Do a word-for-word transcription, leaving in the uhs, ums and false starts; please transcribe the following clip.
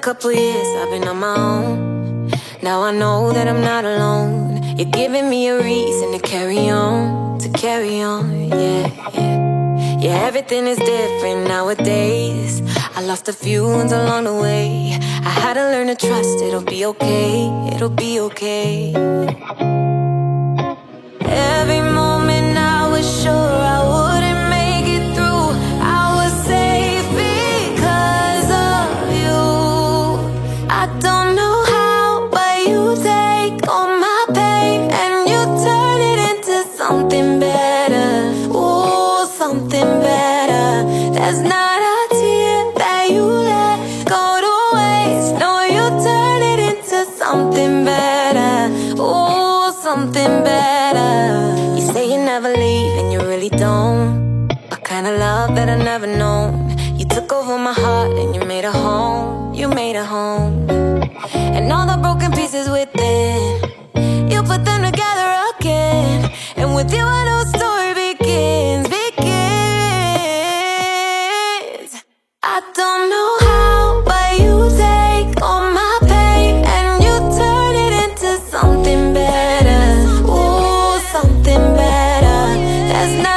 couple years I've been on my own. Now I know that I'm not alone. You're giving me a reason to carry on, to carry on, yeah, yeah. Yeah, everything is different nowadays. I lost a few ones along the way. I had to learn to trust it'll be okay, it'll be okay. Every moment I was sure I wouldn't make it through. I was safe because of you. I don't know how, but you take all my pain and you turn it into something better. Ooh, something better. There's not a tear that you let go to waste. No, you turn it into something better. Ooh, something better. You say you never leave and you really don't. A kind of love that I never known. You took over my heart and you made a home. You made a home. And all the broken pieces within, you put them together again. And with you a new story begins, begins. I don't know how, but you take all my pain and you turn it into something better. Ooh, something better. That's not